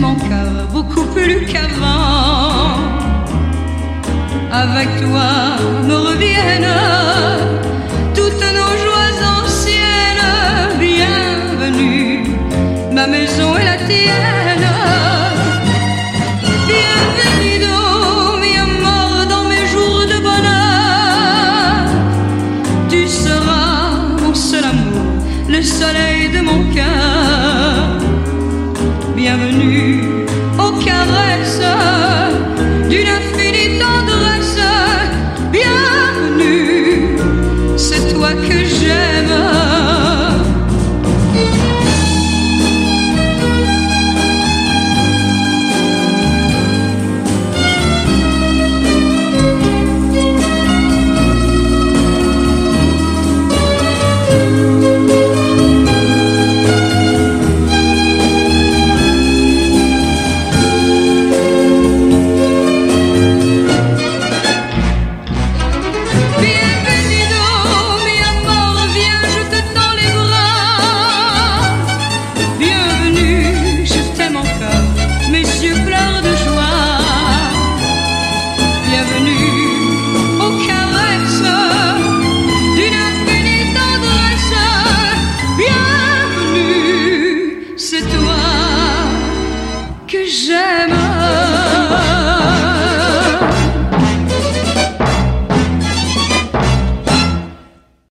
mon cœur beaucoup plus qu'avant. Avec toi me reviennent toutes nos joies anciennes. Bienvenue, ma maison est la tienne. Bienvenido, mi amor, dans mes jours de bonheur. Tu seras mon seul amour, le soleil de mon cœur. Bienvenue